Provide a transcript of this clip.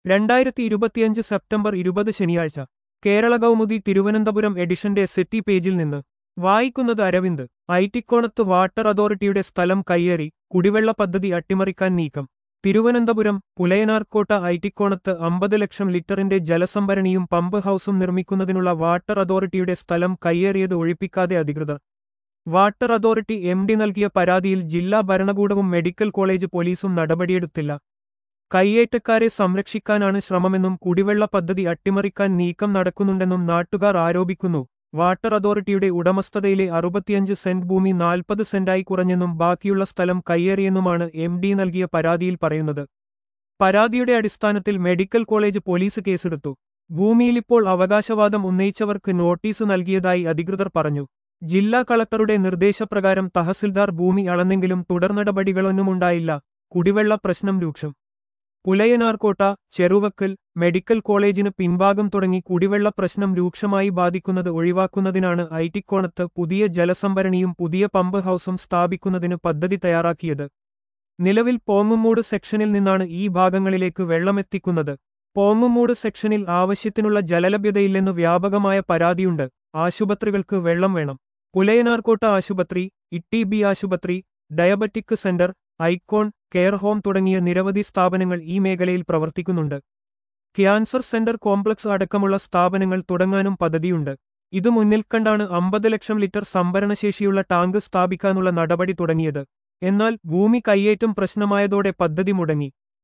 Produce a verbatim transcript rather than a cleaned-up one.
രണ്ടായിരത്തി ഇരുപത്തിയഞ്ച് സെപ്റ്റംബർ ഇരുപത് ശനിയാഴ്ച കേരള കൗമുദി തിരുവനന്തപുരം എഡിഷന്റെ സെറ്റി പേജിൽ നിന്ന് വായിക്കുന്നത് അരവിന്ദ്. ഐറ്റിക്കോണത്ത് വാട്ടർ അതോറിറ്റിയുടെ സ്ഥലം കയ്യേറി, കുടിവെള്ള പദ്ധതി അട്ടിമറിക്കാൻ നീക്കം. തിരുവനന്തപുരം പുലയനാർക്കോട്ട ഐറ്റിക്കോണത്ത് അമ്പത് ലക്ഷം ലിറ്ററിന്റെ ജലസംഭരണിയും പമ്പ് ഹൌസും നിർമ്മിക്കുന്നതിനുള്ള വാട്ടർ അതോറിറ്റിയുടെ സ്ഥലം കയ്യേറിയത് ഒഴിപ്പിക്കാതെ അധികൃതർ. വാട്ടർ അതോറിറ്റി എം ഡി നൽകിയ പരാതിയിൽ ജില്ലാ ഭരണകൂടവും മെഡിക്കൽ കോളേജ് പോലീസും നടപടിയെടുത്തില്ല. കയ്യേറ്റക്കാരെ സംരക്ഷിക്കാനാണ് ശ്രമമെന്നും കുടിവെള്ള പദ്ധതി അട്ടിമറിക്കാൻ നീക്കം നടക്കുന്നുണ്ടെന്നും നാട്ടുകാർ ആരോപിക്കുന്നു. വാട്ടർ അതോറിറ്റിയുടെ ഉടമസ്ഥതയിലെ അറുപത്തിയഞ്ച് സെന്റ് ഭൂമി നാൽപ്പത് സെന്റായി കുറഞ്ഞെന്നും ബാക്കിയുള്ള സ്ഥലം കയ്യേറിയെന്നുമാണ് എം ഡി നൽകിയ പരാതിയിൽ പറയുന്നത്. പരാതിയുടെ അടിസ്ഥാനത്തിൽ മെഡിക്കൽ കോളേജ് പോലീസ് കേസെടുത്തു. ഭൂമിയിലിപ്പോൾ അവകാശവാദം ഉന്നയിച്ചവർക്ക് നോട്ടീസ് നൽകിയതായി അധികൃതർ പറഞ്ഞു. ജില്ലാ കളക്ടറുടെ നിർദ്ദേശപ്രകാരം തഹസിൽദാർ ഭൂമി അളന്നെങ്കിലും തുടർനടപടികളൊന്നുമുണ്ടായില്ല. കുടിവെള്ള പ്രശ്നം രൂക്ഷം. പുലയനാർക്കോട്ട, ചെറുവക്കൽ, മെഡിക്കൽ കോളേജിന് പിൻഭാഗം തുടങ്ങി കുടിവെള്ള പ്രശ്നം രൂക്ഷമായി ബാധിക്കുന്നത് ഒഴിവാക്കുന്നതിനാണ് ഐറ്റിക്കോണത്ത് പുതിയ ജലസംഭരണിയും പുതിയ പമ്പ് ഹൌസും സ്ഥാപിക്കുന്നതിന് പദ്ധതി തയ്യാറാക്കിയത്. നിലവിൽ പോങ്ങുമൂട് സെക്ഷനിൽ നിന്നാണ് ഈ ഭാഗങ്ങളിലേക്ക് വെള്ളമെത്തിക്കുന്നത്. പോങ്ങുമൂട് സെക്ഷനിൽ ആവശ്യത്തിനുള്ള ജലലഭ്യതയില്ലെന്ന് വ്യാപകമായ പരാതിയുണ്ട്. ആശുപത്രികൾക്ക് വെള്ളം വേണം. പുലയനാർക്കോട്ട ആശുപത്രി, ഇ ബി ആശുപത്രി, diabetic centre, icon, care home തുടങ്ങിയ നിരവധി സ്ഥാപനങ്ങൾ ഈ മേഖലയിൽ പ്രവർത്തിക്കുന്നുണ്ട്. ക്യാൻസർ സെന്റർ കോംപ്ലക്സ് അടക്കമുള്ള സ്ഥാപനങ്ങൾ തുടങ്ങാനും പദ്ധതിയുണ്ട്. ഇത് മുന്നിൽ കണ്ടാണ് അമ്പത് ലക്ഷം ലിറ്റർ സംഭരണശേഷിയുള്ള ടാങ്ക് സ്ഥാപിക്കാനുള്ള നടപടി തുടങ്ങിയത്. എന്നാൽ ഭൂമി കയ്യേറ്റം പ്രശ്നമായതോടെ പദ്ധതി മുടങ്ങി.